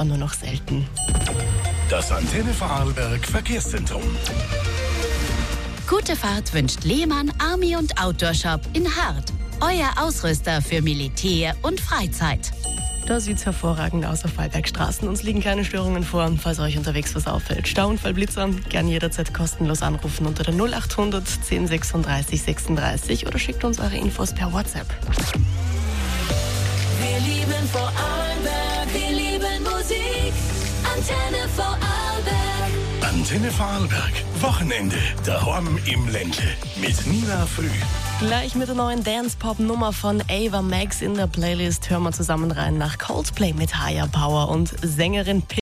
aber nur noch selten. Das Antenne Vorarlberg Verkehrszentrum. Gute Fahrt wünscht Lehmann Army und Outdoor Shop in Hart. Euer Ausrüster für Militär und Freizeit. Da sieht's hervorragend aus auf Wallbergstraßen. Uns liegen keine Störungen vor, falls euch unterwegs was auffällt. Stauunfall, Blitzer, gern jederzeit kostenlos anrufen unter der 0800 10 36 36 oder schickt uns eure Infos per WhatsApp. Wir lieben Vorarlberg, wir lieben Musik. Antenne Vorarlberg. Antenne Vorarlberg. Wochenende. Daheim im Ländle. Mit Nina Früh. Gleich mit der neuen Dance-Pop-Nummer von Ava Max in der Playlist hören wir zusammen rein nach Coldplay mit Higher Power und Sängerin